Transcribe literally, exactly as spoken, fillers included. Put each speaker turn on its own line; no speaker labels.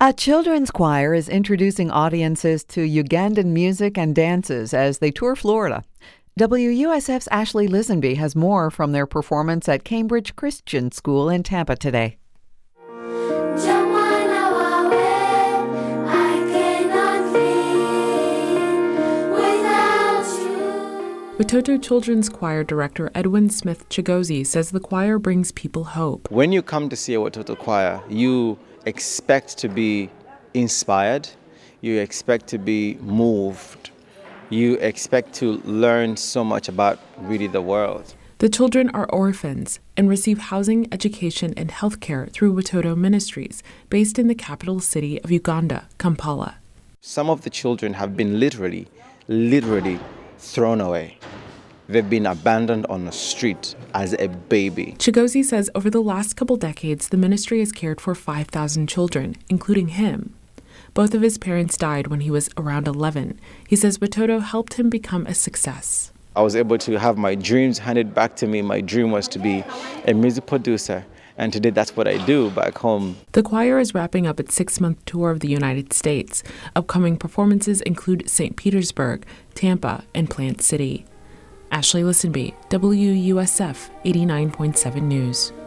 A children's choir is introducing audiences to Ugandan music and dances as they tour Florida. W U S F's Ashley Lisenby has more from their performance at Cambridge Christian School in Tampa today.
Watoto Children's Choir Director Edwin Smith Chigozie says the choir brings people hope.
When you come to see a Watoto choir, you expect to be inspired, you expect to be moved, you expect to learn so much about really the world.
The children are orphans and receive housing, education, and health care through Watoto Ministries, based in the capital city of Uganda, Kampala.
Some of the children have been literally, literally thrown away. They've been abandoned on the street as a baby.
Chigozie says over the last couple decades, the ministry has cared for five thousand children, including him. Both of his parents died when he was around eleven. He says Watoto helped him become a success.
I was able to have my dreams handed back to me. My dream was to be a music producer, and today that's what I do back home.
The choir is wrapping up its six-month tour of the United States. Upcoming performances include Saint Petersburg, Tampa, and Plant City. Ashley Lisenby, W U S F eighty-nine point seven News.